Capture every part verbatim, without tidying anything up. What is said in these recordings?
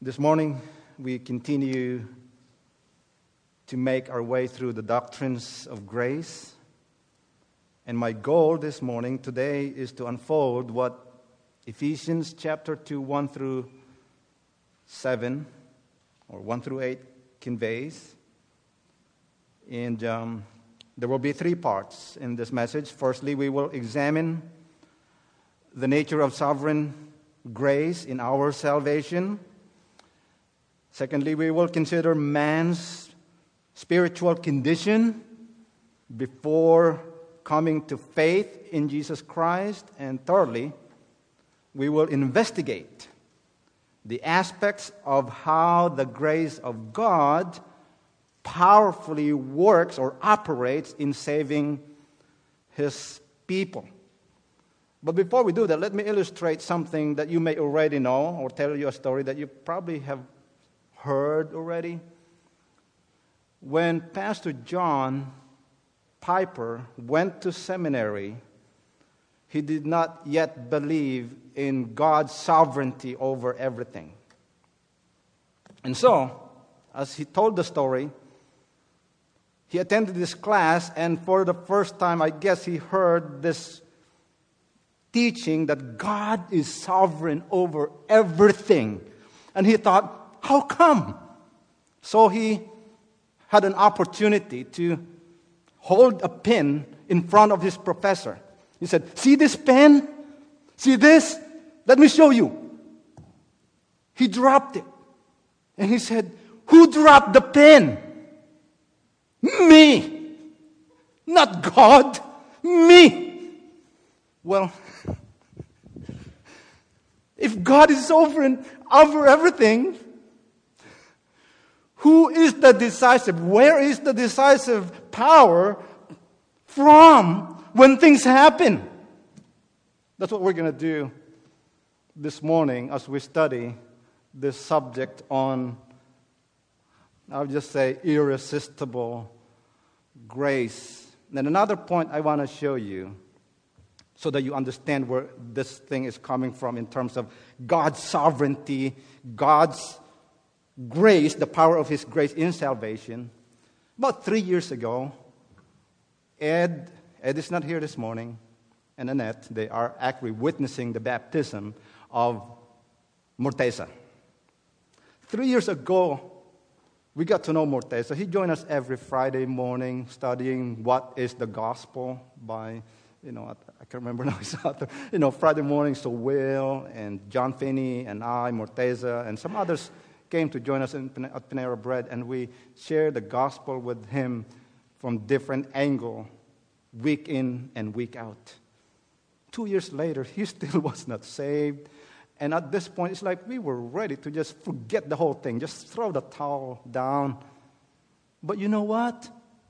This morning, we continue to make our way through the doctrines of grace. And my goal this morning, today, is to unfold what Ephesians chapter two, one through seven, or one through eight, conveys. And um, there will be three parts in this message. Firstly, we will examine the nature of sovereign grace in our salvation. Secondly, we will consider man's spiritual condition before coming to faith in Jesus Christ. And thirdly, we will investigate the aspects of how the grace of God powerfully works or operates in saving His people. But before we do that, let me illustrate something that you may already know, or tell you a story that you probably have heard already. When Pastor John Piper went to seminary, he did not yet believe in God's sovereignty over everything. And so, as he told the story, he attended this class, and for the first time, I guess he heard this teaching that God is sovereign over everything. And he thought, how come? So he had an opportunity to hold a pen in front of his professor. He said, see this pen? See this? Let me show you. He dropped it. And he said, who dropped the pen? Me. Not God. Me. Well, if God is sovereign over everything, who is the decisive? Where is the decisive power from when things happen? That's what we're going to do this morning as we study this subject on, I'll just say, irresistible grace. And another point I want to show you so that you understand where this thing is coming from in terms of God's sovereignty, God's grace, the power of His grace in salvation. About three years ago, Ed, Ed is not here this morning, and Annette, they are actually witnessing the baptism of Morteza. Three years ago, we got to know Morteza. He joined us every Friday morning studying What is the Gospel by, you know, I can't remember now his author. You know, Friday morning, so Will and John Finney and I, Morteza, and some others came to join us in, at Panera Bread, and we shared the gospel with him from different angles, week in and week out. Two years later, he still was not saved. And at this point, it's like we were ready to just forget the whole thing, just throw the towel down. But you know what?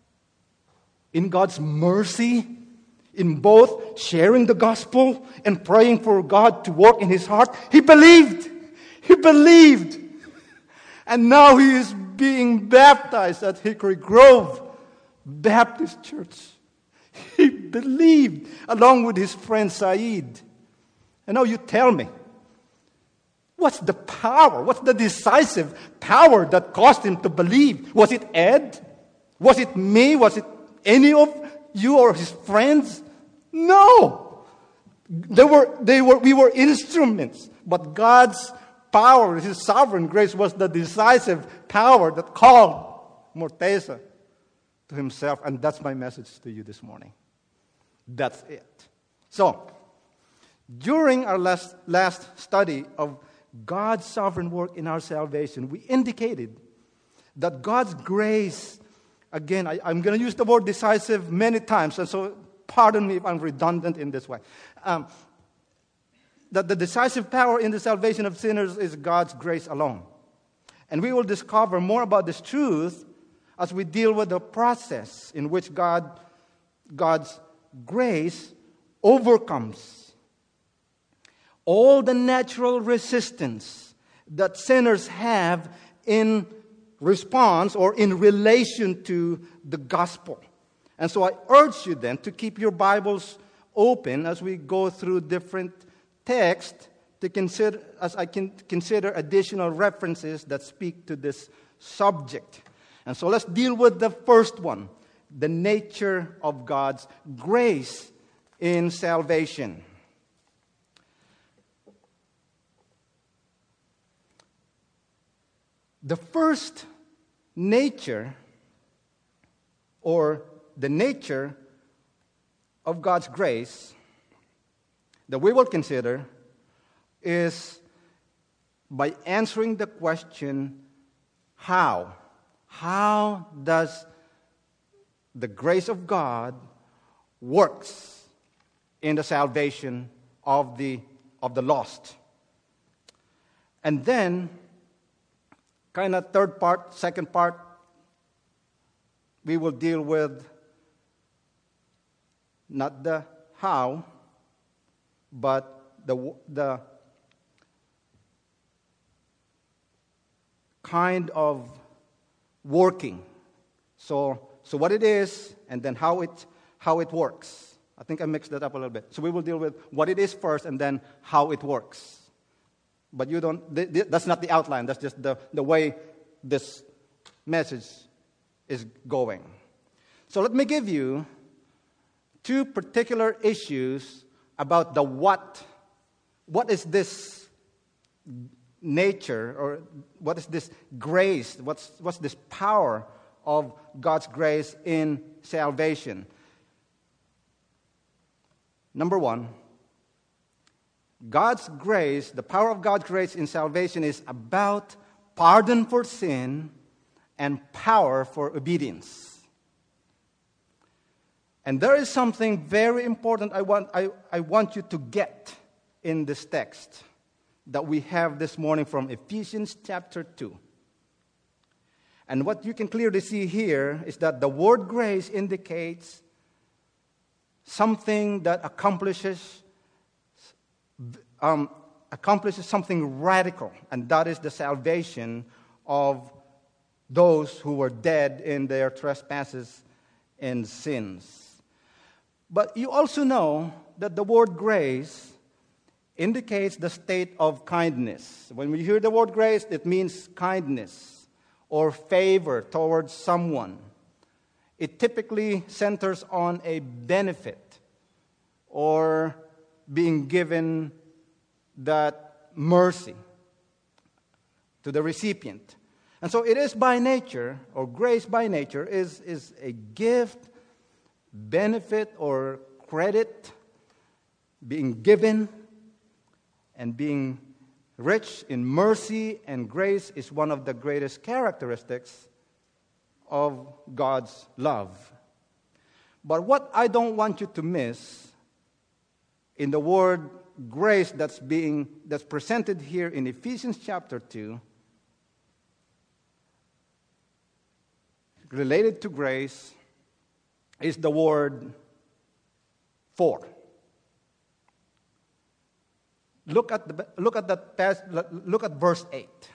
In God's mercy, in both sharing the gospel and praying for God to work in his heart, he believed. He believed. And now he is being baptized at Hickory Grove Baptist Church. He believed along with his friend Saeed. And now you tell me, what's the power? What's the decisive power that caused him to believe? Was it Ed? Was it me? Was it any of you or his friends? No. They were, they were, we were instruments. But God's power, His sovereign grace, was the decisive power that called Morteza to Himself. And that's my message to you this morning. That's it. So, during our last, last study of God's sovereign work in our salvation, we indicated that God's grace, again, I, I'm going to use the word decisive many times, and so pardon me if I'm redundant in this way. Um, that the decisive power in the salvation of sinners is God's grace alone. And we will discover more about this truth as we deal with the process in which God, God's grace overcomes all the natural resistance that sinners have in response or in relation to the gospel. And so I urge you then to keep your Bibles open as we go through different texts to consider, as I can consider additional references that speak to this subject. And so let's deal with the first one, the nature of God's grace in salvation. The first nature, or the nature of God's grace that we will consider is by answering the question, how? How does the grace of God works in the salvation of the, of the lost? And then, kind of third part, second part, we will deal with not the how, but the the kind of working. So so what it is, and then how it how it works. I think I mixed that up a little bit. So we will deal with what it is first, and then how it works. But you don't. Th- th- that's not the outline. That's just the the way this message is going. So let me give you two particular issues about the what. What is this nature, or what is this grace? What's, what's this power of God's grace in salvation? Number one, God's grace, the power of God's grace in salvation is about pardon for sin and power for obedience. And there is something very important I want, I, I want you to get in this text that we have this morning from Ephesians chapter two. And what you can clearly see here is that the word grace indicates something that accomplishes, um, accomplishes something radical, and that is the salvation of those who were dead in their trespasses and sins. But you also know that the word grace indicates the state of kindness. When we hear the word grace, it means kindness or favor towards someone. It typically centers on a benefit or being given that mercy to the recipient. And so it is by nature, or grace by nature, is, is a gift, benefit, or credit being given, and being rich in mercy and grace is one of the greatest characteristics of God's love. But what I don't want you to miss in the word grace that's being that's presented here in Ephesians chapter two, related to grace, is the word for. Look at the look at that past, look at verse eight.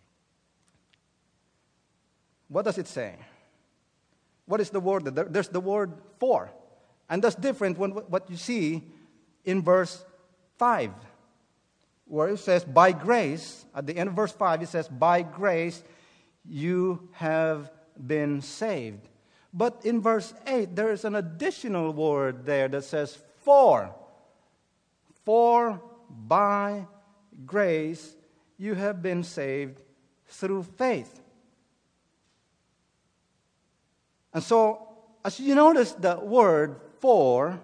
What does it say? What is the word? There's the word for, and that's different when what you see in verse five, where it says by grace. At the end of verse five, it says by grace you have been saved. But in verse eight, there is an additional word there that says for. For by grace you have been saved through faith. And so, as you notice the word for,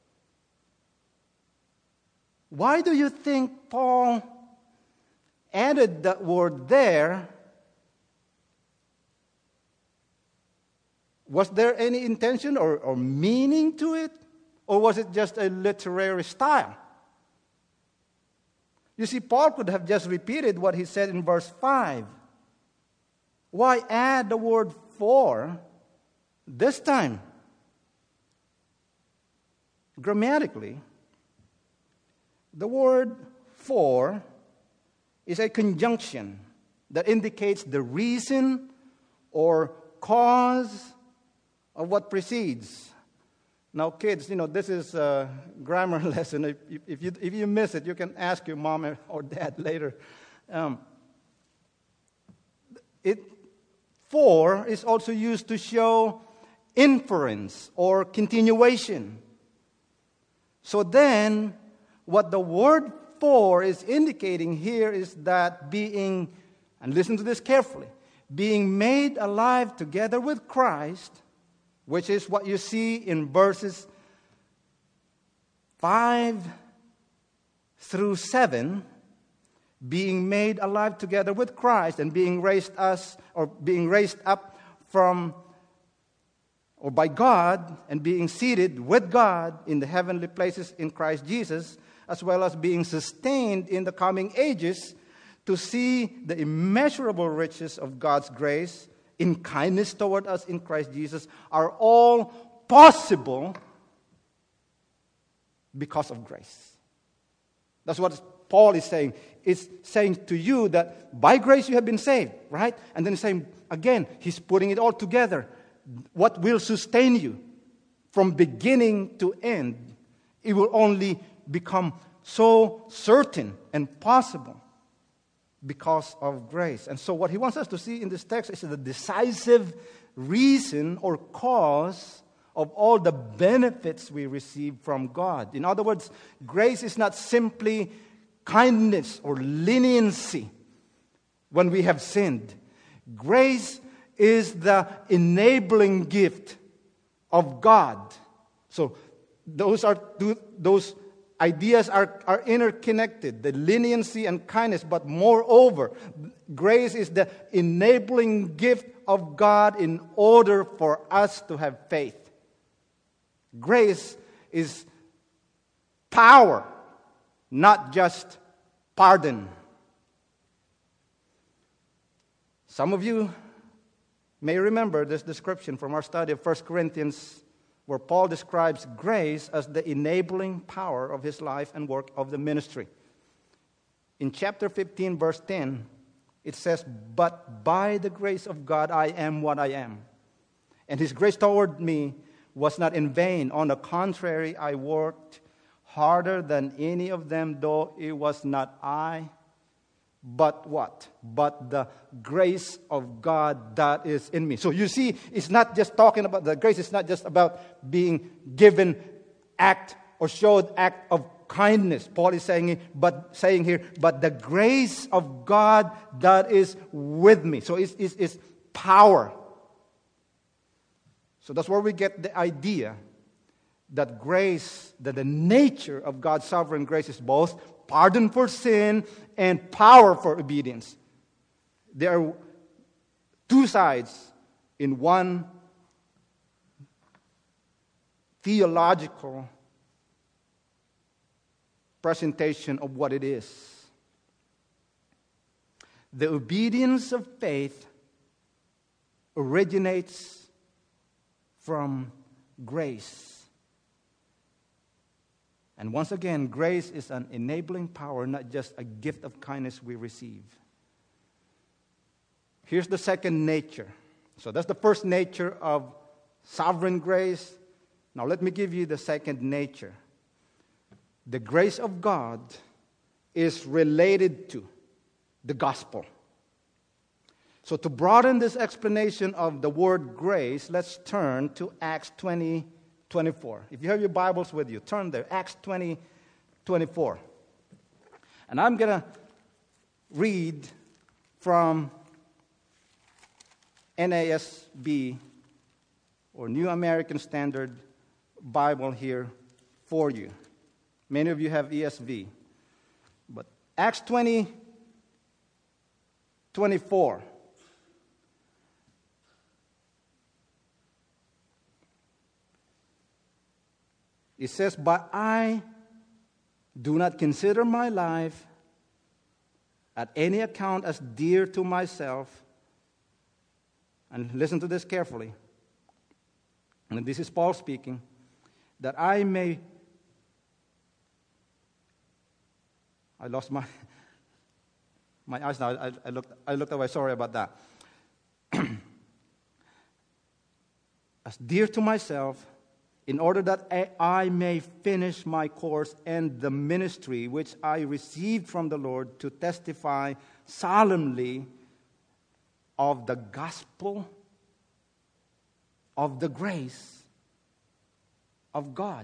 why do you think Paul added that word there? Was there any intention or, or meaning to it? Or was it just a literary style? You see, Paul could have just repeated what he said in verse five. Why add the word for this time? Grammatically, the word for is a conjunction that indicates the reason or cause of what precedes. Now, kids, you know, this is a grammar lesson. If, if, you, if you miss it, you can ask your mom or dad later. Um, it, for is also used to show inference or continuation. So then, what the word for is indicating here is that being, and listen to this carefully, being made alive together with Christ, which is what you see in verses five through seven, being made alive together with Christ and being raised us or being raised up from or by God and being seated with God in the heavenly places in Christ Jesus, as well as being sustained in the coming ages to see the immeasurable riches of God's grace in kindness toward us in Christ Jesus, are all possible because of grace. That's what Paul is saying. It's saying to you that by grace you have been saved, right? And then he's saying, again, he's putting it all together. What will sustain you from beginning to end? It will only become so certain and possible because of grace. And so what he wants us to see in this text is the decisive reason or cause of all the benefits we receive from God. In other words, grace is not simply kindness or leniency when we have sinned. Grace is the enabling gift of God. So those are two, those ideas are, are interconnected, the leniency and kindness, but moreover, grace is the enabling gift of God in order for us to have faith. Grace is power, not just pardon. Some of you may remember this description from our study of First Corinthians, where Paul describes grace as the enabling power of his life and work of the ministry. In chapter fifteen, verse ten, it says, "But by the grace of God I am what I am. And his grace toward me was not in vain. On the contrary, I worked harder than any of them, though it was not I, but what? But the grace of God that is in me." So you see, it's not just talking about, the grace is not just about being given act or showed act of kindness. Paul is saying, but saying here, but the grace of God that is with me. So it's, it's, it's power. So that's where we get the idea that grace, that the nature of God's sovereign grace is both pardon for sin and power for obedience. There are two sides in one theological presentation of what it is. The obedience of faith originates from grace. And once again, grace is an enabling power, not just a gift of kindness we receive. Here's the second nature. So that's the first nature of sovereign grace. Now let me give you the second nature. The grace of God is related to the gospel. So to broaden this explanation of the word grace, let's turn to Acts twenty twenty-four. If you have your Bibles with you, turn there. Acts twenty twenty-four. And I'm going to read from N A S B, or New American Standard Bible, here for you. Many of you have E S V. But Acts twenty twenty-four. It says, "But I do not consider my life at any account as dear to myself." And listen to this carefully. And this is Paul speaking. "That I may..." I lost my my eyes now. I, I looked I looked away. Sorry about that. "As dear to myself, in order that I may finish my course and the ministry which I received from the Lord to testify solemnly of the gospel of the grace of God.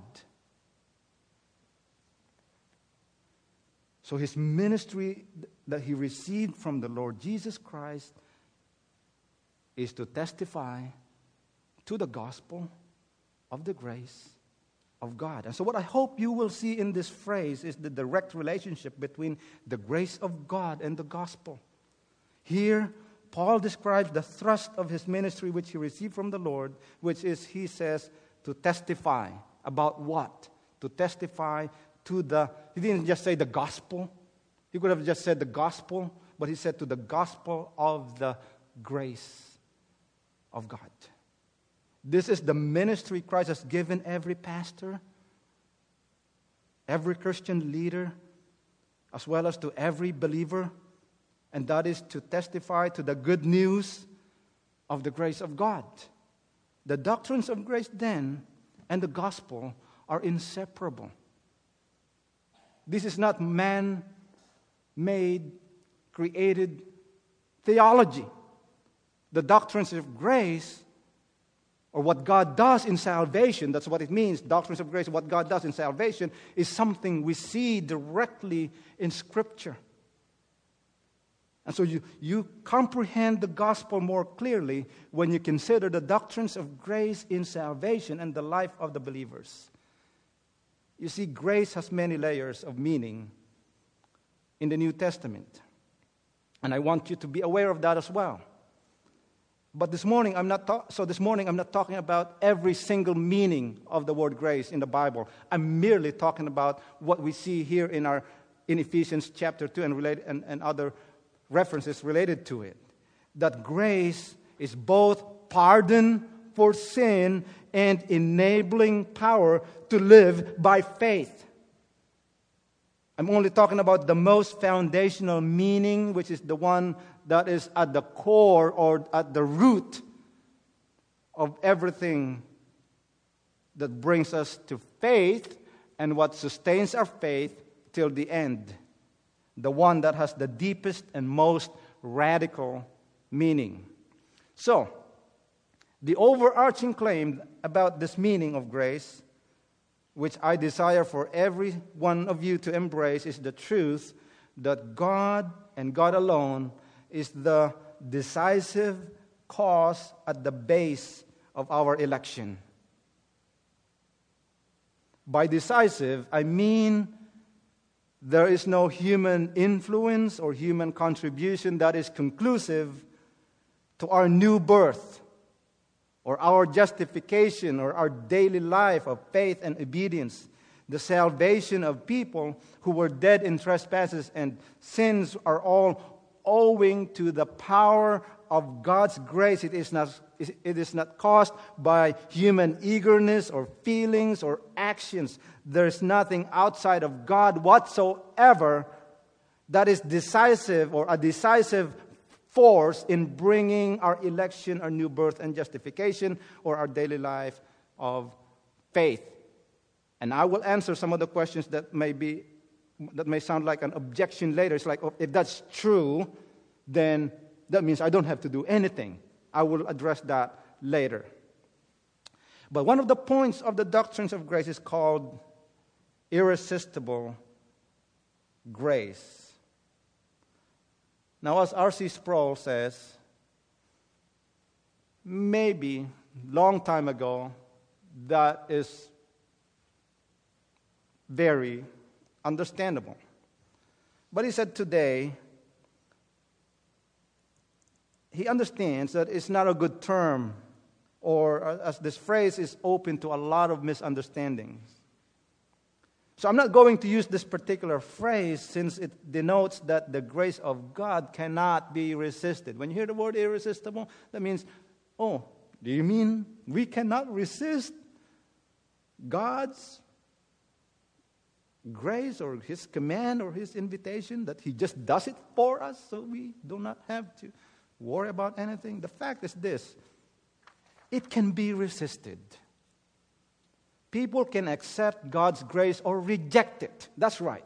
So his ministry that he received from the Lord Jesus Christ is to testify to the gospel of the grace of God. And so what I hope you will see in this phrase is the direct relationship between the grace of God and the gospel. Here, Paul describes the thrust of his ministry which he received from the Lord, which is, he says, to testify. About what? To testify to the, he didn't just say the gospel. He could have just said the gospel, but he said to the gospel of the grace of God. This is the ministry Christ has given every pastor, every Christian leader, as well as to every believer, and that is to testify to the good news of the grace of God. The doctrines of grace then and the gospel are inseparable. This is not man-made, created theology. The doctrines of grace, or what God does in salvation, that's what it means, doctrines of grace, what God does in salvation, is something we see directly in Scripture. And so you, you comprehend the gospel more clearly when you consider the doctrines of grace in salvation and the life of the believers. You see, grace has many layers of meaning in the New Testament. And I want you to be aware of that as well. But this morning, I'm not ta- so this morning I'm not talking about every single meaning of the word grace in the Bible. I'm merely talking about what we see here in our in Ephesians chapter two and related and, and other references related to it. That grace is both pardon for sin and enabling power to live by faith. I'm only talking about the most foundational meaning, which is the one that is at the core or at the root of everything that brings us to faith and what sustains our faith till the end. The one that has the deepest and most radical meaning. So, the overarching claim about this meaning of grace, which I desire for every one of you to embrace, is the truth that God and God alone is the decisive cause at the base of our election. By decisive, I mean there is no human influence or human contribution that is conclusive to our new birth or our justification or our daily life of faith and obedience. The salvation of people who were dead in trespasses and sins are all owing to the power of God's grace. It is not, it is not caused by human eagerness or feelings or actions. There is nothing outside of God whatsoever that is decisive or a decisive force in bringing our election, our new birth and justification, or our daily life of faith. And I will answer some of the questions that may be that may sound like an objection later. It's like, oh, if that's true, then that means I don't have to do anything. I will address that later. But one of the points of the doctrines of grace is called irresistible grace. Now, as R C Sproul says, maybe long time ago, that is very understandable. But he said today, he understands that it's not a good term, or as this phrase is open to a lot of misunderstandings. So I'm not going to use this particular phrase since it denotes that the grace of God cannot be resisted. When you hear the word irresistible, that means, oh, do you mean we cannot resist God's grace or His command or His invitation, that He just does it for us so we do not have to worry about anything? The fact is this: it can be resisted. People can accept God's grace or reject it. That's right.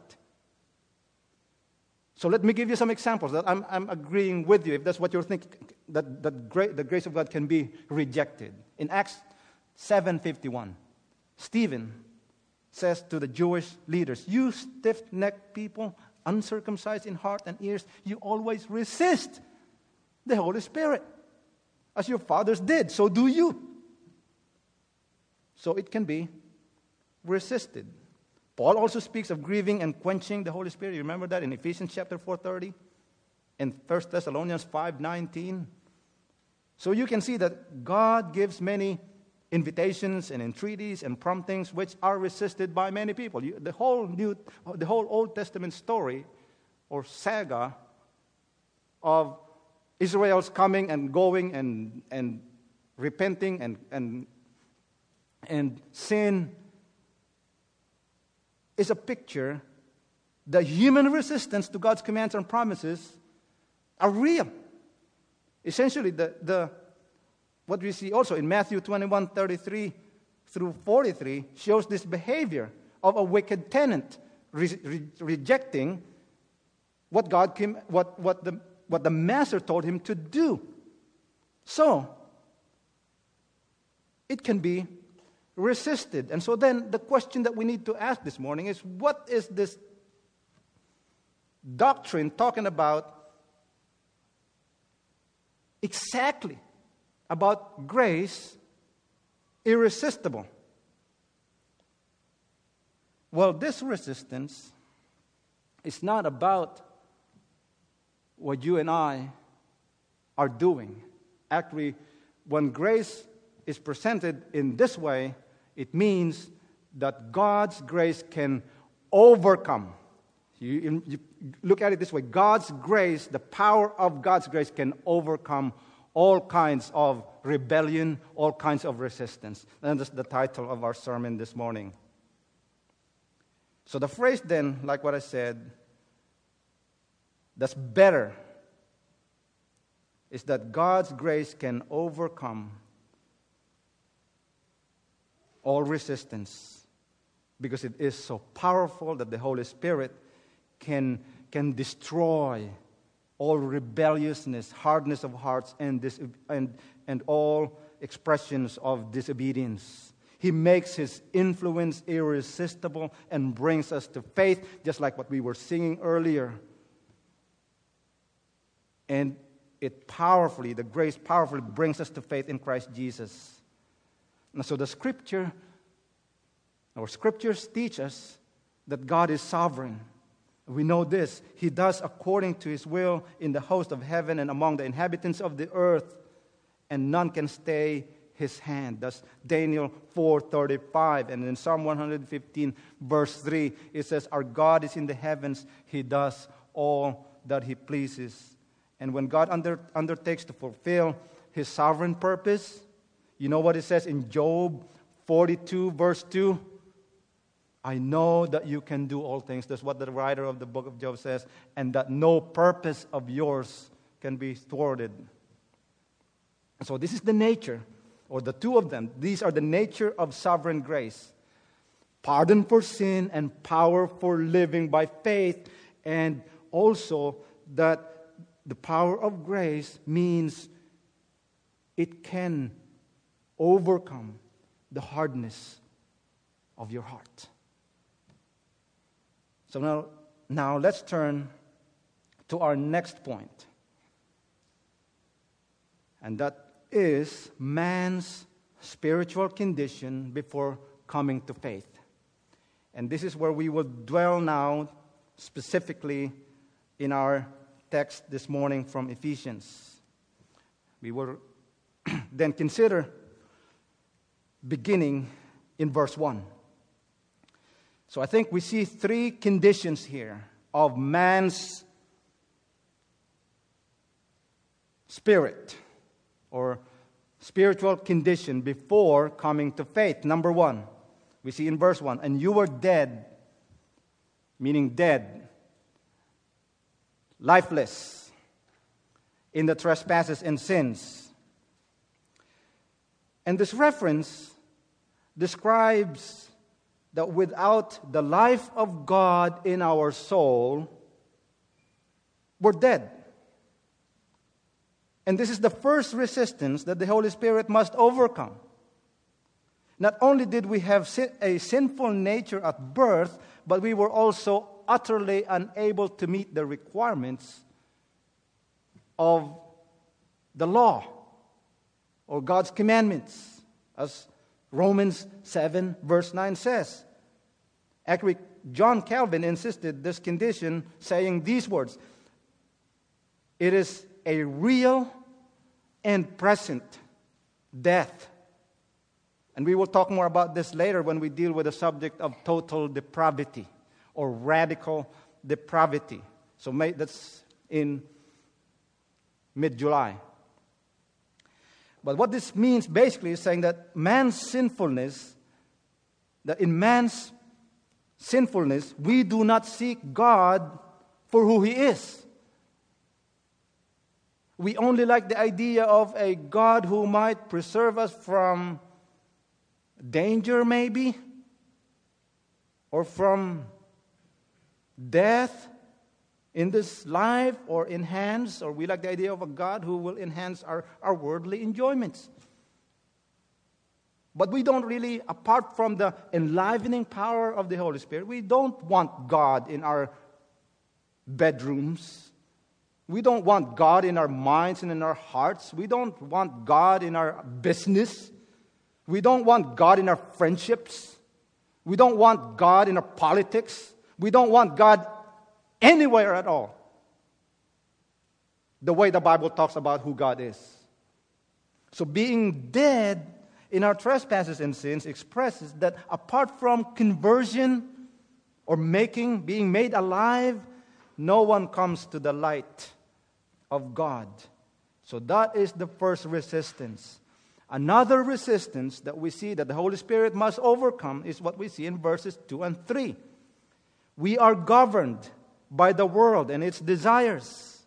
So let me give you some examples that I'm, I'm agreeing with you, if that's what you're thinking, that, that gra- the grace of God can be rejected. In Acts seven fifty-one, Stephen says to the Jewish leaders, "You stiff-necked people, uncircumcised in heart and ears, you always resist the Holy Spirit. As your fathers did, so do you." So it can be resisted. Paul also speaks of grieving and quenching the Holy Spirit. You remember that in Ephesians chapter four thirty? In First Thessalonians five nineteen? So you can see that God gives many invitations and entreaties and promptings which are resisted by many people. You, the whole New, the whole Old Testament story or saga of Israel's coming and going and, and repenting and, and, and sin is a picture that human resistance to God's commands and promises are real. Essentially, the, the what we see also in Matthew twenty-one thirty-three through forty-three shows this behavior of a wicked tenant re- re- rejecting what God came, what, what the what the master told him to do. So it can be resisted. And so then the question that we need to ask this morning is, what is this doctrine talking about exactly about grace irresistible? Well, this resistance is not about what you and I are doing. Actually, when grace is presented in this way, it means that God's grace can overcome. You, you look at it this way. God's grace, the power of God's grace can overcome all kinds of rebellion, all kinds of resistance. And that's the title of our sermon this morning. So the phrase then, like what I said, that's better, is that God's grace can overcome all resistance because it is so powerful that the Holy Spirit can, can destroy all rebelliousness, hardness of hearts, and, dis- and, and all expressions of disobedience. He makes His influence irresistible and brings us to faith, just like what we were singing earlier. And it powerfully, the grace powerfully brings us to faith in Christ Jesus. And so the Scripture, our Scriptures teach us that God is sovereign. We know this. He does according to His will in the host of heaven and among the inhabitants of the earth, and none can stay His hand. That's Daniel four thirty-five. And in Psalm one fifteen, verse three, it says, "Our God is in the heavens. He does all that He pleases." And when God under, undertakes to fulfill His sovereign purpose, you know what it says in Job forty-two, verse two? "I know that you can do all things." That's what the writer of the book of Job says. "And that no purpose of yours can be thwarted." So this is the nature, or the two of them. These are the nature of sovereign grace. Pardon for sin and power for living by faith. And also that the power of grace means it can overcome the hardness of your heart. So now, now let's turn to our next point. And that is man's spiritual condition before coming to faith. And this is where we will dwell now specifically in our text this morning from Ephesians. We will then consider beginning in verse one. So I think we see three conditions here of man's spirit or spiritual condition before coming to faith. Number one, we see in verse one, "And you were dead," meaning dead, lifeless, in the trespasses and sins. And this reference describes that without the life of God in our soul, we're dead. And this is the first resistance that the Holy Spirit must overcome. Not only did we have a sinful nature at birth, but we were also utterly unable to meet the requirements of the law or God's commandments, as Romans seven verse nine says. Actually, John Calvin insisted this condition, saying these words: "It is a real and present death." And we will talk more about this later when we deal with the subject of total depravity or radical depravity. So may, that's in mid-July. But what this means basically is saying that man's sinfulness, that in man's sinfulness, we do not seek God for who He is. We only like the idea of a God who might preserve us from danger, maybe, or from death in this life, or enhance, or we like the idea of a God who will enhance our, our worldly enjoyments. But we don't really, apart from the enlivening power of the Holy Spirit, we don't want God in our bedrooms. We don't want God in our minds and in our hearts. We don't want God in our business. We don't want God in our friendships. We don't want God in our politics. We don't want God anywhere at all. The way the Bible talks about who God is. So being dead in our trespasses and sins expresses that apart from conversion or making, being made alive, no one comes to the light of God. So that is the first resistance. Another resistance that we see that the Holy Spirit must overcome is what we see in verses two and three. We are governed by the world and its desires.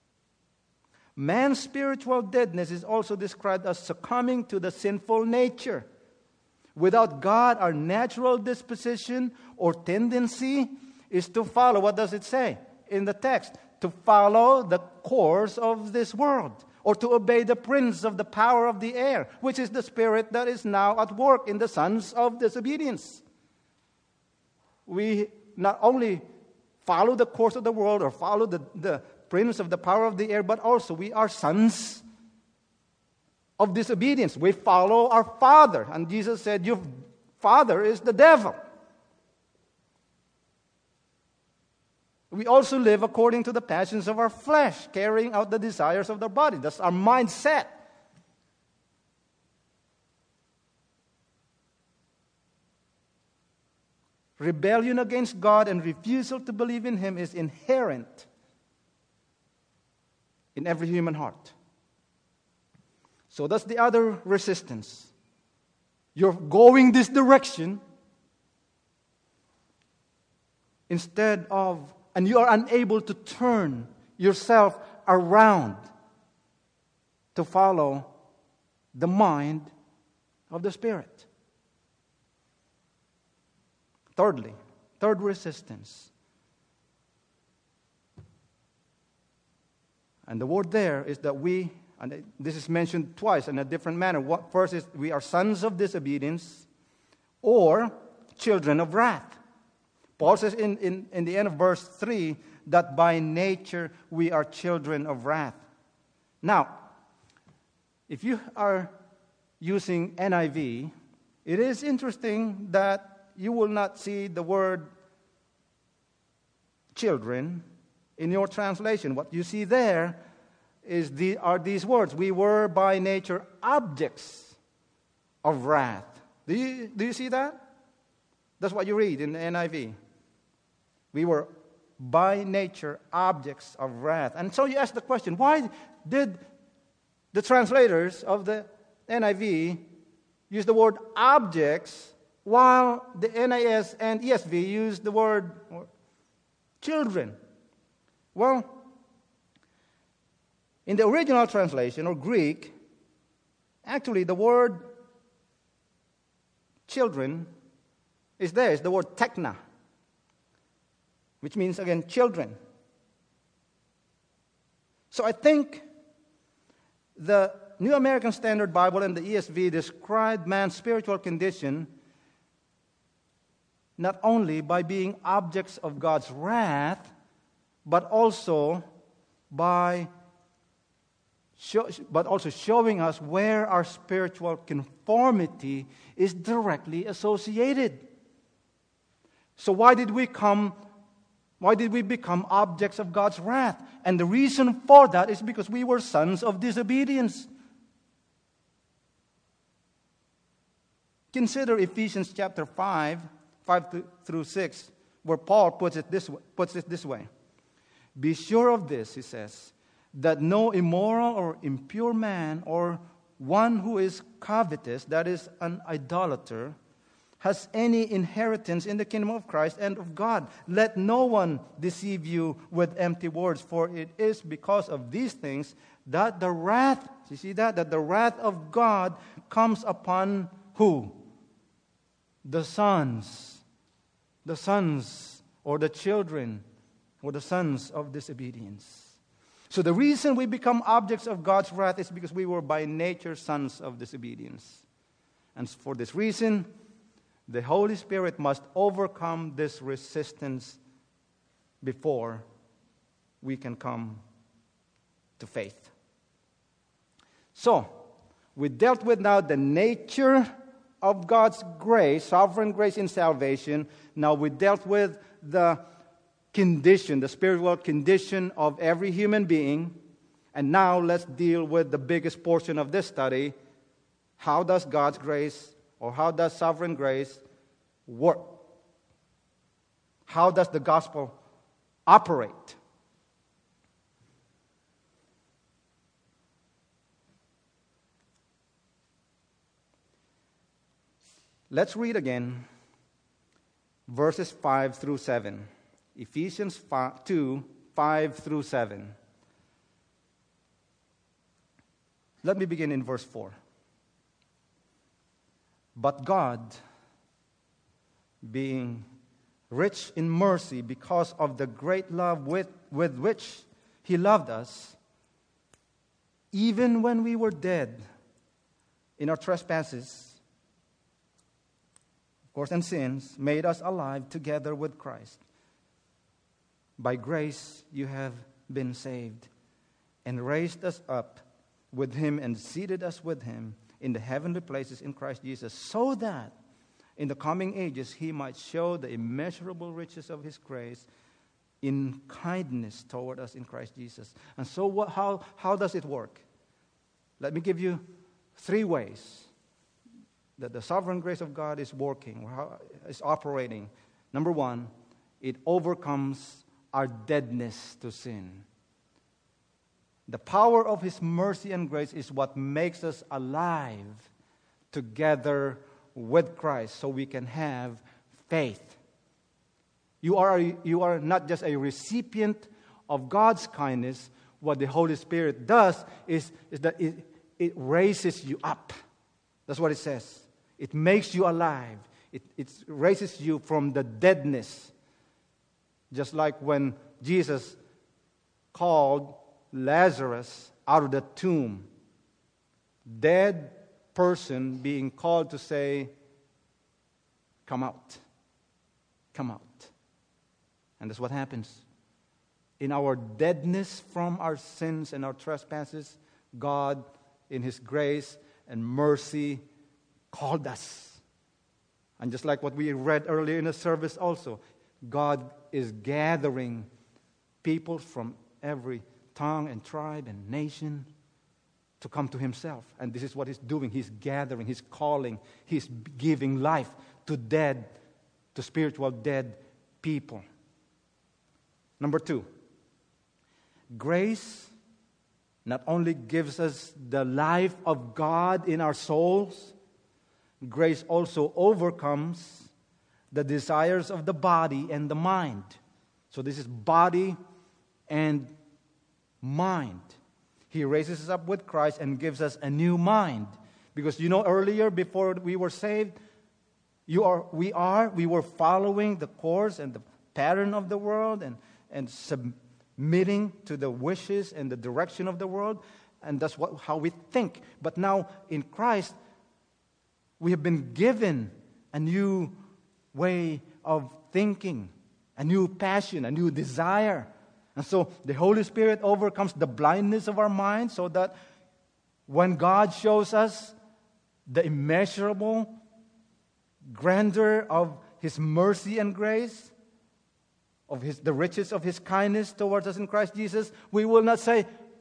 Man's spiritual deadness is also described as succumbing to the sinful nature. Without God, our natural disposition or tendency is to follow, what does it say in the text? To follow the course of this world, or to obey the prince of the power of the air, which is the spirit that is now at work in the sons of disobedience. We not only follow the course of the world or follow the, the prince of the power of the air, but also we are sons of disobedience. We follow our father. And Jesus said, your father is the devil. We also live according to the passions of our flesh, carrying out the desires of the body. That's our mindset. Rebellion against God and refusal to believe in Him is inherent in every human heart. So that's the other resistance. You're going this direction instead of, and you are unable to turn yourself around to follow the mind of the Spirit. Thirdly, third resistance. And the word there is that we, and this is mentioned twice in a different manner. What, first is we are sons of disobedience or children of wrath. Paul says in, in, in the end of verse three that by nature we are children of wrath. Now, if you are using N I V, it is interesting that you will not see the word children in your translation. What you see there is the, are these words. We were by nature objects of wrath. Do you, do you see that? That's what you read in the N I V. We were by nature objects of wrath. And so you ask the question, why did the translators of the N I V use the word objects while the N A S and E S V use the word children? Well, in the original translation, or Greek, actually the word children is there. It's the word tekna, which means, again, children. So I think the New American Standard Bible and the E S V describe man's spiritual condition not only by being objects of God's wrath, but also by show, but also showing us where our spiritual conformity is directly associated. So why did we come? Why did we become objects of God's wrath? And the reason for that is because we were sons of disobedience. Consider Ephesians chapter five, five through six, where Paul puts it this way, puts it this way. Be sure of this, he says, that no immoral or impure man or one who is covetous, that is an idolater, has any inheritance in the kingdom of Christ and of God. Let no one deceive you with empty words, for it is because of these things that the wrath, you see that? That the wrath of God comes upon who? The sons. The sons or the children or the sons of disobedience. So the reason we become objects of God's wrath is because we were by nature sons of disobedience. And for this reason, the Holy Spirit must overcome this resistance before we can come to faith. So, we dealt with now the nature of God's grace, sovereign grace in salvation. Now we dealt with the condition, the spiritual condition of every human being. And now let's deal with the biggest portion of this study. How does God's grace, or how does sovereign grace work? How does the gospel operate? Let's read again verses five through seven. Ephesians two, five through seven. Let me begin in verse four. But God, being rich in mercy because of the great love with, with which He loved us, even when we were dead in our trespasses, of course, and sins, made us alive together with Christ. By grace you have been saved, and raised us up with Him and seated us with Him in the heavenly places in Christ Jesus, so that in the coming ages He might show the immeasurable riches of His grace in kindness toward us in Christ Jesus. And so what, how, how does it work? Let me give you three ways that the sovereign grace of God is working, or how is operating. Number one, it overcomes our deadness to sin. The power of His mercy and grace is what makes us alive together with Christ, so we can have faith. You are, you are not just a recipient of God's kindness. What the Holy Spirit does is, is that it, it raises you up. That's what it says. It makes you alive. It, it raises you from the deadness. Just like when Jesus called Lazarus out of the tomb. Dead person being called to say, come out. Come out. And that's what happens. In our deadness from our sins and our trespasses, God, in His grace and mercy, called us. And just like what we read earlier in the service also, God is gathering people from every tongue and tribe and nation to come to Himself. And this is what He's doing. He's gathering, He's calling, He's giving life to dead, to spiritual dead people. Number two, grace not only gives us the life of God in our souls, grace also overcomes the desires of the body and the mind. So this is body and mind. He raises us up with Christ and gives us a new mind. Because you know, earlier, before we were saved, You are, we are, we were following the course and the pattern of the world and, and submitting to the wishes and the direction of the world. And that's what, how we think. But now in Christ, we have been given a new way of thinking, a new passion, a new desire. And so the Holy Spirit overcomes the blindness of our minds so that when God shows us the immeasurable grandeur of His mercy and grace, of his, the riches of His kindness towards us in Christ Jesus, we will not say,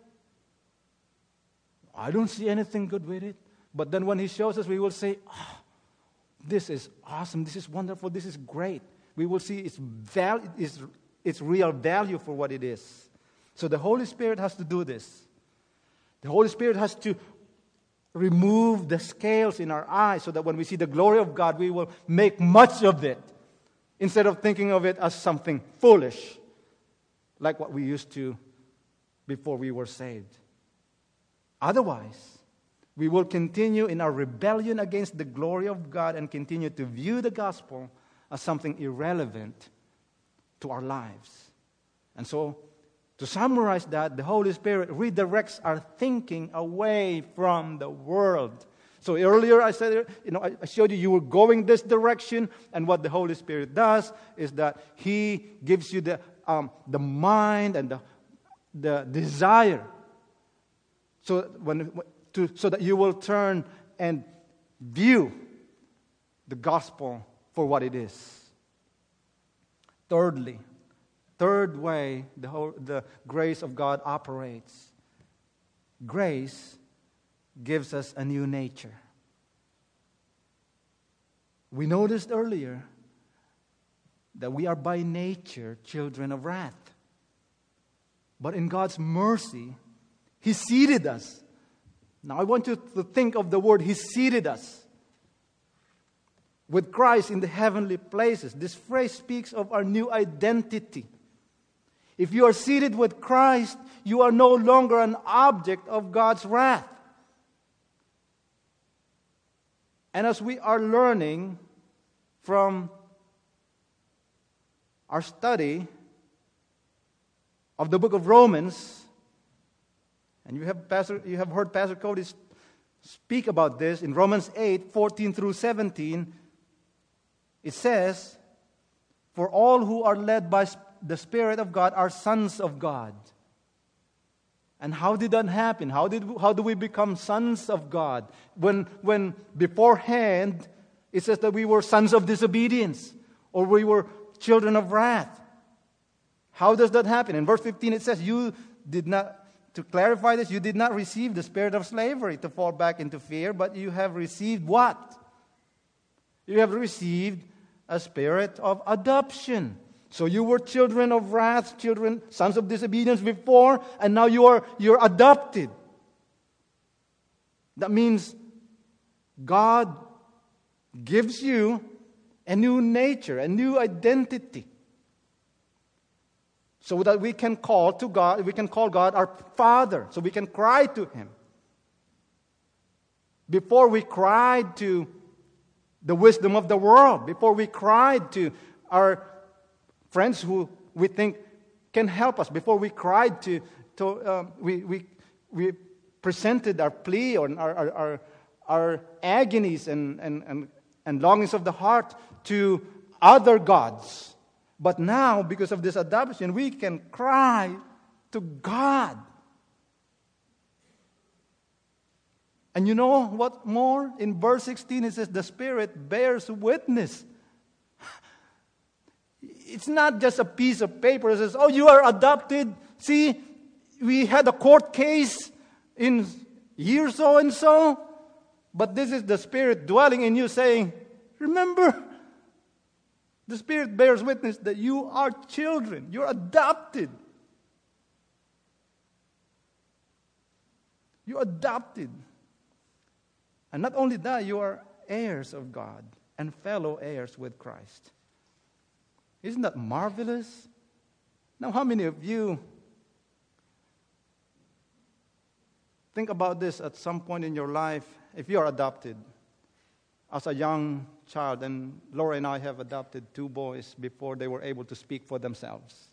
I don't see anything good with it. But then when He shows us, we will say, oh, this is awesome, this is wonderful, this is great. We will see its, val- its, its real value for what it is. So the Holy Spirit has to do this. The Holy Spirit has to remove the scales in our eyes so that when we see the glory of God, we will make much of it instead of thinking of it as something foolish, like what we used to before we were saved. Otherwise, we will continue in our rebellion against the glory of God and continue to view the gospel as something irrelevant to our lives. And so, to summarize that, the Holy Spirit redirects our thinking away from the world. So earlier I said, you know, I showed you you were going this direction, and what the Holy Spirit does is that He gives you the um, the mind and the the desire, so when to so that you will turn and view the gospel for what it is. Thirdly. Third way the whole, the grace of God operates. Grace gives us a new nature. We noticed earlier that we are by nature children of wrath. But in God's mercy, He seated us. Now I want you to think of the word He seated us with Christ in the heavenly places. This phrase speaks of our new identity. If you are seated with Christ, you are no longer an object of God's wrath. And as we are learning from our study of the book of Romans, and you have Pastor, you have heard Pastor Cody speak about this in Romans eight, fourteen through seventeen, it says, "For all who are led by the Spirit of God are sons of God." And how did that happen? How did how do we become sons of God? When when beforehand it says that we were sons of disobedience or we were children of wrath. How does that happen? In verse fifteen it says, "You did not," to clarify this, "you did not receive the spirit of slavery to fall back into fear, but you have received" what? You have received a spirit of adoption. So you were children of wrath, children, sons of disobedience before, and now you are you're adopted. That means God gives you a new nature, a new identity. So that we can call to God, we can call God our Father, so we can cry to Him. Before we cried to the wisdom of the world, before we cried to our friends who we think can help us, before we cried to, to um, we, we, we presented our plea or our, our, our, our agonies and, and, and, and longings of the heart to other gods. But now, because of this adoption, we can cry to God. And you know what more? In verse sixteen it says, the Spirit bears witness. It's not just a piece of paper that says, oh, you are adopted. See, we had a court case in year so and so. But this is the Spirit dwelling in you saying, remember, the Spirit bears witness that you are children. You're adopted. You're adopted. And not only that, you are heirs of God and fellow heirs with Christ. Isn't that marvelous? Now, how many of you think about this at some point in your life? If you are adopted, as a young child, and Laura and I have adopted two boys before they were able to speak for themselves.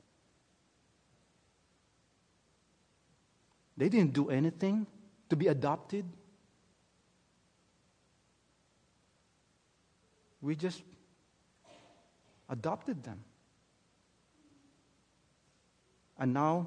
They didn't do anything to be adopted. We just adopted them. And now,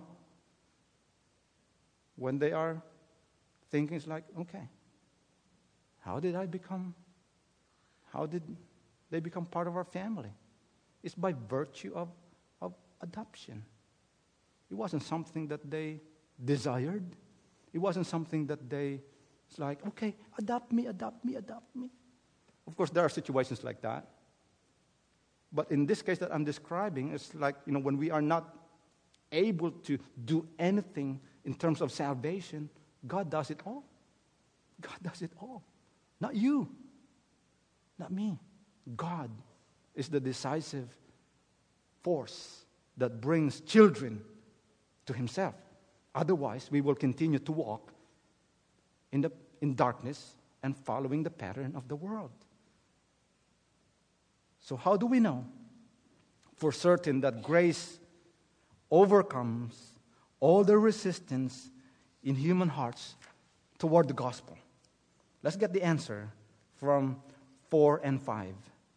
when they are thinking, it's like, okay, how did I become, how did they become part of our family? It's by virtue of, of adoption. It wasn't something that they desired. It wasn't something that they, it's like, okay, adopt me, adopt me, adopt me. Of course, there are situations like that. But in this case that I'm describing, it's like, you know, when we are not able to do anything in terms of salvation, God does it all. God does it all. Not you. Not me. God is the decisive force that brings children to Himself. Otherwise, we will continue to walk in the in darkness and following the pattern of the world. So how do we know for certain that grace overcomes all the resistance in human hearts toward the gospel? Let's get the answer from four and five.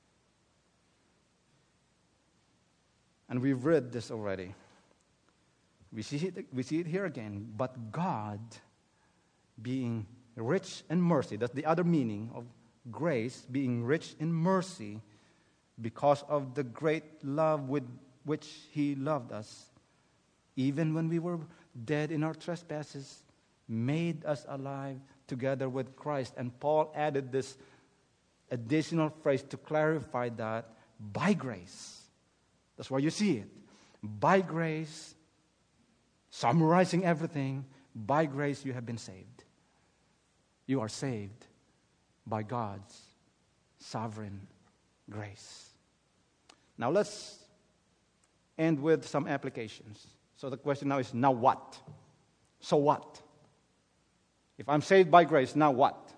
And we've read this already. We see it, we see it here again. But God, being rich in mercy, that's the other meaning of grace, being rich in mercy, because of the great love with which He loved us, even when we were dead in our trespasses, made us alive together with Christ. And Paul added this additional phrase to clarify that, by grace. That's where you see it. By grace, summarizing everything, by grace you have been saved. You are saved by God's sovereign grace. Now let's end with some applications. So the question now is, now what? So what? If I'm saved by grace, now what?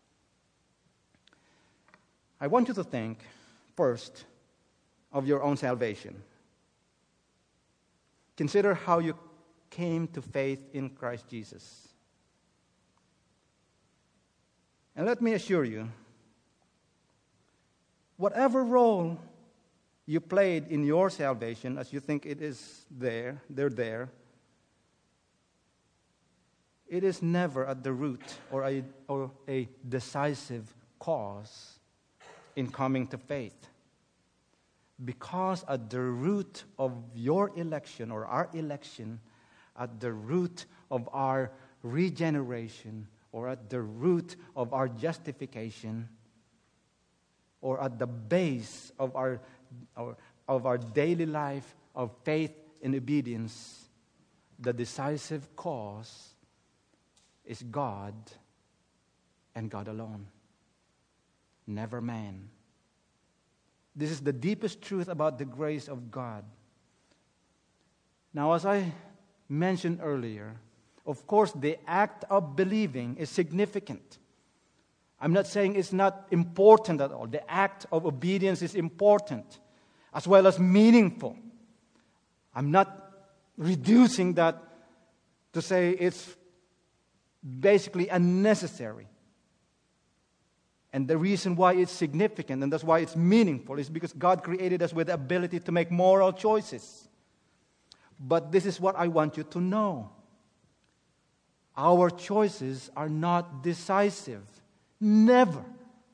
I want you to think first of your own salvation. Consider how you came to faith in Christ Jesus. And let me assure you, whatever role you played in your salvation, as you think it is there, they're there, it is never at the root or a, or a decisive cause in coming to faith. Because at the root of your election or our election, at the root of our regeneration, or at the root of our justification, or at the base of our, our, of our daily life of faith and obedience, the decisive cause is God and God alone, never man. This is the deepest truth about the grace of God. Now, as I mentioned earlier, of course, the act of believing is significant. I'm not saying it's not important at all. The act of obedience is important as well as meaningful. I'm not reducing that to say it's basically unnecessary. And the reason why it's significant and that's why it's meaningful is because God created us with the ability to make moral choices. But this is what I want you to know. Our choices are not decisive. Never.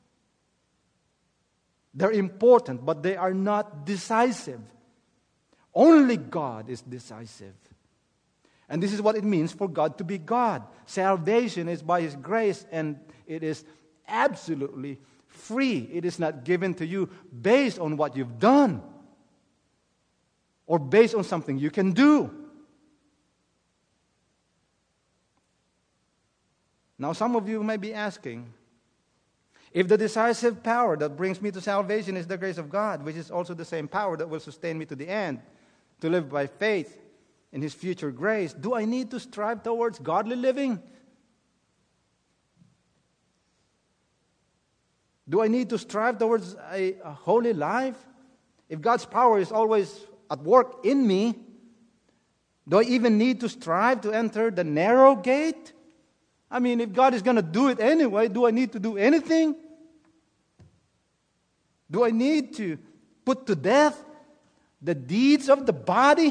They're important, but they are not decisive. Only God is decisive. And this is what it means for God to be God. Salvation is by His grace, and it is absolutely free. It is not given to you based on what you've done or based on something you can do. Now, some of you may be asking, if the decisive power that brings me to salvation is the grace of God, which is also the same power that will sustain me to the end, to live by faith in His future grace, do I need to strive towards godly living? Do I need to strive towards a, a holy life? If God's power is always at work in me, do I even need to strive to enter the narrow gate? I mean, if God is going to do it anyway, do I need to do anything? Do I need to put to death the deeds of the body?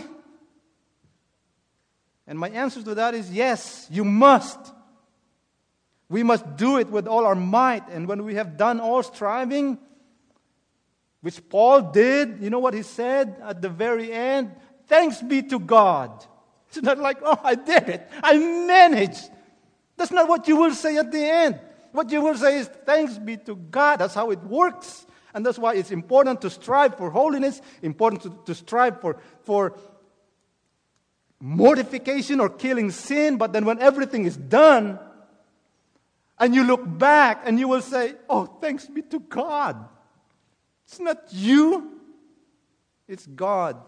And my answer to that is yes, you must. We must do it with all our might. And when we have done all striving, which Paul did, you know what he said at the very end? Thanks be to God. It's not like, oh, I did it. I managed. That's not what you will say at the end. What you will say is, thanks be to God. That's how it works. And that's why it's important to strive for holiness, important to, to strive for, for mortification or killing sin. But then when everything is done, and you look back and you will say, oh, thanks be to God. It's not you, it's God.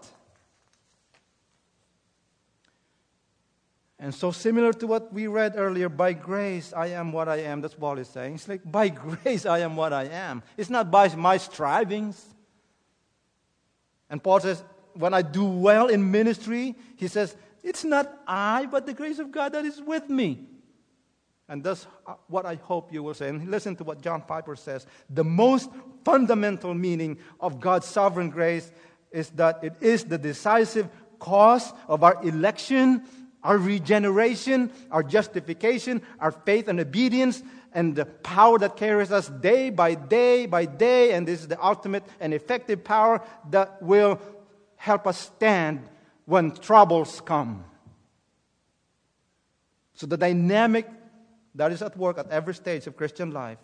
And so similar to what we read earlier, by grace I am what I am. That's what Paul is saying. It's like, by grace I am what I am. It's not by my strivings. And Paul says, when I do well in ministry, he says, it's not I, but the grace of God that is with me. And that's what I hope you will say. And listen to what John Piper says. The most fundamental meaning of God's sovereign grace is that it is the decisive cause of our election, our regeneration, our justification, our faith and obedience, and the power that carries us day by day by day. And this is the ultimate and effective power that will help us stand when troubles come. So the dynamic that is at work at every stage of Christian life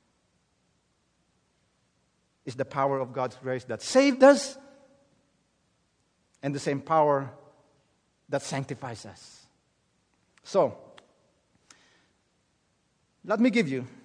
is the power of God's grace that saved us and the same power that sanctifies us. So, let me give you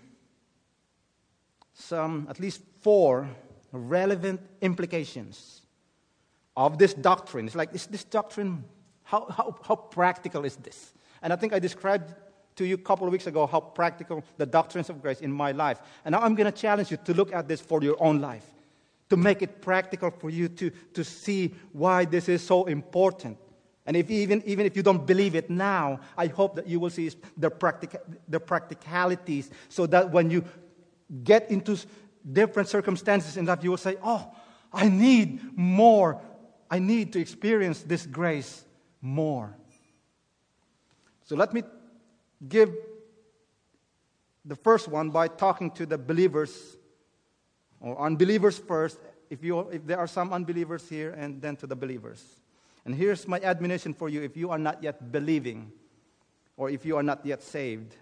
some, at least four relevant implications of this doctrine. It's like, is this doctrine, how, how, how practical is this? And I think I described to you a couple of weeks ago how practical the doctrines of grace in my life. And now I'm going to challenge you to look at this for your own life, to make it practical for you to, to see why this is so important. And if even, even if you don't believe it now, I hope that you will see the, practic- the practicalities so that when you get into different circumstances in life, you will say, oh, I need more. I need to experience this grace more. So let me give the first one by talking to the believers or unbelievers first, if you if there are some unbelievers here, and then to the believers. And here's my admonition for you if you are not yet believing or if you are not yet saved.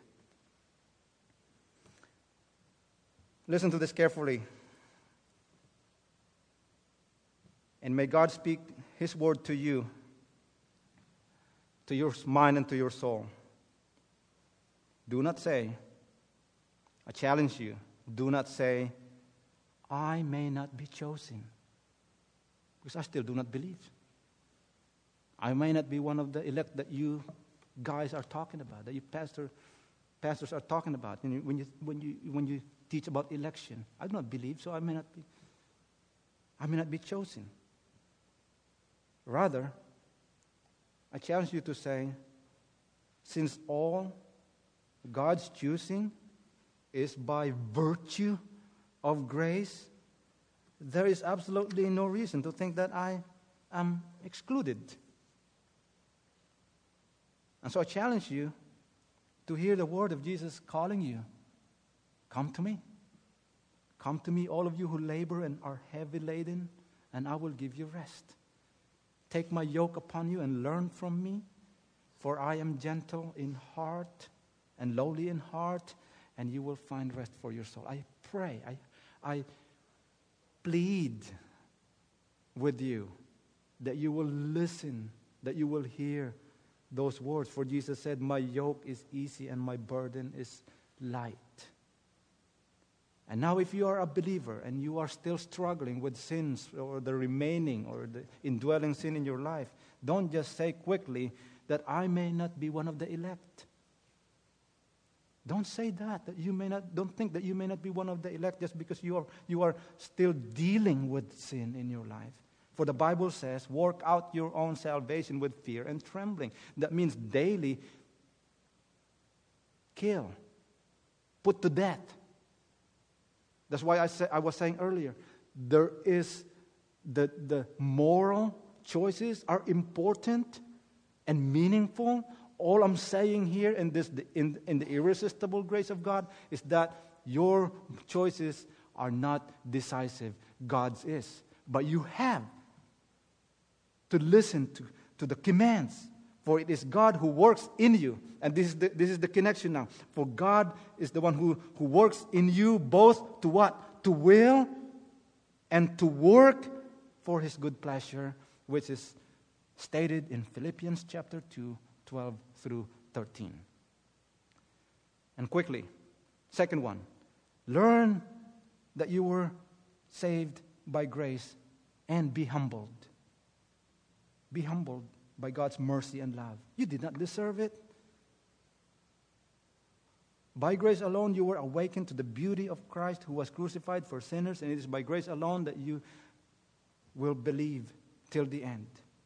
Listen to this carefully. And may God speak His word to you, to your mind and to your soul. Do not say, I challenge you, do not say, I may not be chosen. Because I still do not believe. I may not be one of the elect that you guys are talking about, that you pastor, pastors are talking about. And when you, when you, when you teach about election, I do not believe, so I may not be, I may not be chosen. Rather, I challenge you to say, since all God's choosing is by virtue of grace, there is absolutely no reason to think that I am excluded. And so I challenge you to hear the word of Jesus calling you. Come to me. Come to me, all of you who labor and are heavy laden, and I will give you rest. Take my yoke upon you and learn from me, for I am gentle in heart and lowly in heart, and you will find rest for your soul. I pray, I, I plead with you that you will listen, that you will hear those words. For Jesus said, my yoke is easy and my burden is light. And now if you are a believer and you are still struggling with sins or the remaining or the indwelling sin in your life, don't just say quickly that I may not be one of the elect. Don't say that, that you may not, don't think that you may not be one of the elect just because you are, you are still dealing with sin in your life. For the Bible says, work out your own salvation with fear and trembling. That means daily kill, put to death. That's why I, say, I was saying earlier, there is the, the moral choices are important and meaningful. All I'm saying here in this in, in the irresistible grace of God is that your choices are not decisive. God's is. But you have to listen to, to the commands. For it is God who works in you. And this is the, this is the connection now. For God is the one who, who works in you both to what? To will and to work for His good pleasure, which is stated in Philippians chapter two, twelve through thirteen. And quickly, second one, learn that you were saved by grace and be humbled. Be humbled by God's mercy and love. You did not deserve it. By grace alone you were awakened to the beauty of Christ who was crucified for sinners, and it is by grace alone that you will believe till the end.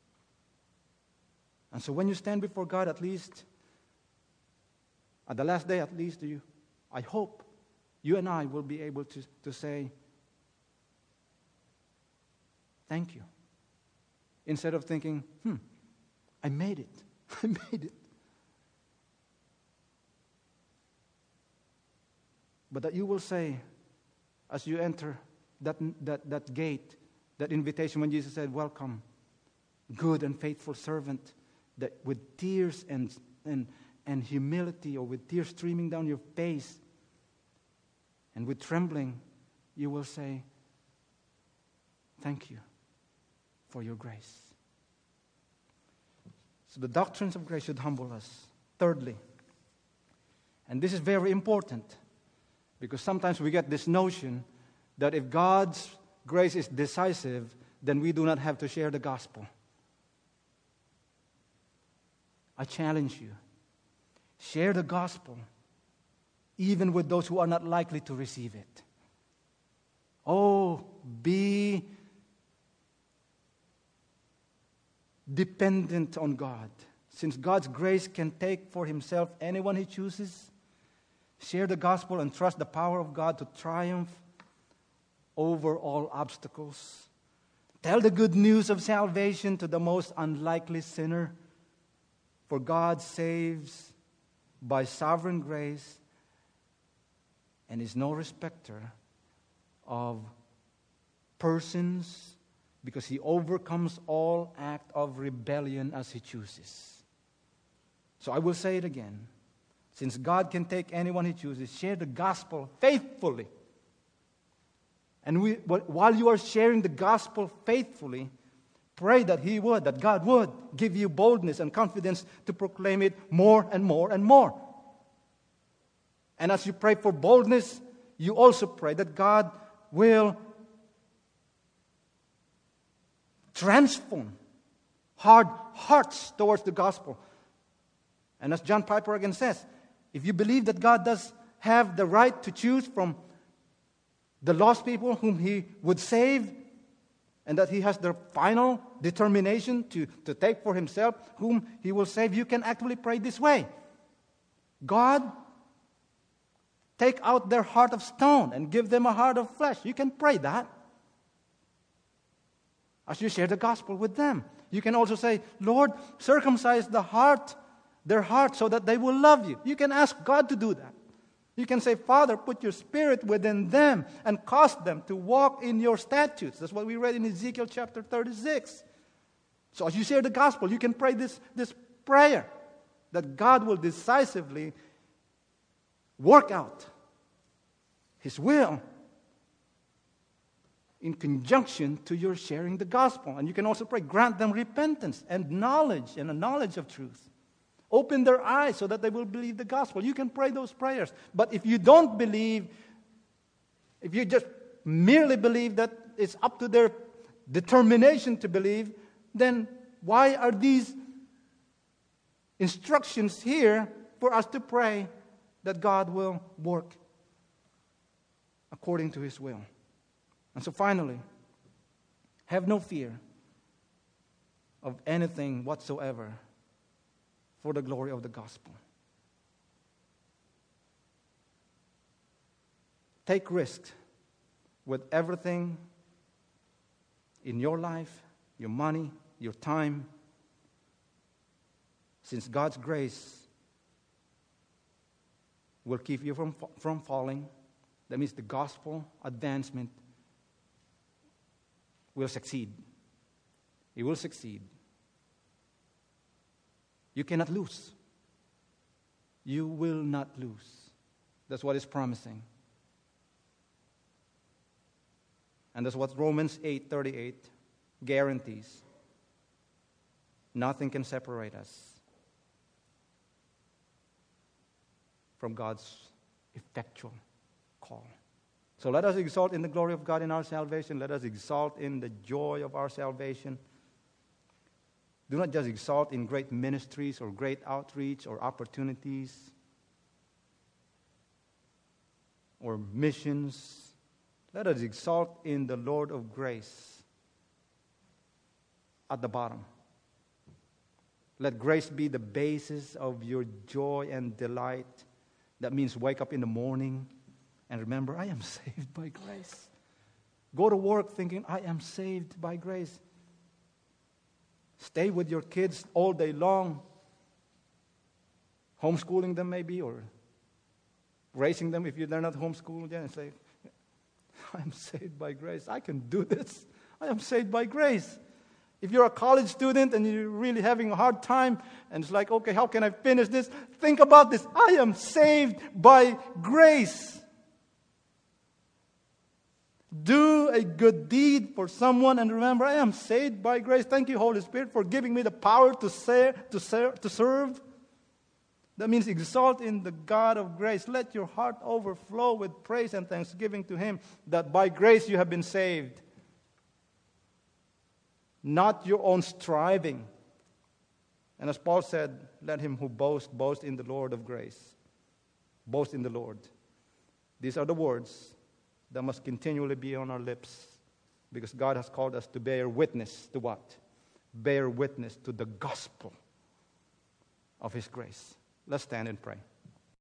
And so when you stand before God, at least, at the last day at least, you, I hope you and I will be able to, to say, thank you. Instead of thinking, hmm, I made it. I made it. But that you will say, as you enter that, that, that gate, that invitation when Jesus said, welcome, good and faithful servant, that with tears and, and, and humility, or with tears streaming down your face, and with trembling, you will say, thank you for your grace. So the doctrines of grace should humble us. Thirdly, and this is very important, because sometimes we get this notion that if God's grace is decisive, then we do not have to share the gospel. I challenge you. Share the gospel even with those who are not likely to receive it. Oh, be dependent on God. Since God's grace can take for Himself anyone He chooses, share the gospel and trust the power of God to triumph over all obstacles. Tell the good news of salvation to the most unlikely sinner. For God saves by sovereign grace and is no respecter of persons, because He overcomes all act of rebellion as He chooses. So I will say it again. Since God can take anyone He chooses, share the gospel faithfully. And we, while you are sharing the gospel faithfully, pray that He would, that God would give you boldness and confidence to proclaim it more and more and more. And as you pray for boldness, you also pray that God will transform hard hearts towards the gospel. And as John Piper again says, if you believe that God does have the right to choose from the lost people whom He would save, and that He has the final determination to, to take for Himself whom He will save, you can actually pray this way. God, take out their heart of stone and give them a heart of flesh. You can pray that as you share the gospel with them. You can also say, Lord, circumcise the heart, their heart, so that they will love You. You can ask God to do that. You can say, Father, put Your Spirit within them and cause them to walk in Your statutes. That's what we read in Ezekiel chapter thirty-six. So as you share the gospel, you can pray this, this prayer that God will decisively work out His will in conjunction to your sharing the gospel. And you can also pray, grant them repentance and knowledge and a knowledge of truth. Open their eyes so that they will believe the gospel. You can pray those prayers. But if you don't believe, if you just merely believe that it's up to their determination to believe, then why are these instructions here for us to pray that God will work according to His will. And so finally, have no fear of anything whatsoever for the glory of the gospel. Take risks with everything in your life, your money, your time, since God's grace will keep you from, from falling. That means the gospel advancement will succeed. It will succeed. You cannot lose. You will not lose. That's what it's promising. And that's what Romans eight thirty-eight guarantees. Nothing can separate us from God's effectual call. So let us exalt in the glory of God in our salvation. Let us exalt in the joy of our salvation. Do not just exalt in great ministries or great outreach or opportunities or missions. Let us exalt in the Lord of grace at the bottom. Let grace be the basis of your joy and delight. That means wake up in the morning and remember, I am saved by grace. Go to work thinking, I am saved by grace. Stay with your kids all day long, homeschooling them maybe, or raising them if they're not homeschooled yet, and say, I am saved by grace. I can do this. I am saved by grace. If you're a college student and you're really having a hard time, and it's like, okay, how can I finish this? Think about this. I am saved by grace. Do a good deed for someone and remember, I am saved by grace. Thank you, Holy Spirit, for giving me the power to, say, to, serve, to serve. That means exalt in the God of grace. Let your heart overflow with praise and thanksgiving to Him that by grace you have been saved. Not your own striving. And as Paul said, let him who boasts, boast in the Lord of grace. Boast in the Lord. These are the words that must continually be on our lips because God has called us to bear witness to what? Bear witness to the gospel of His grace. Let's stand and pray.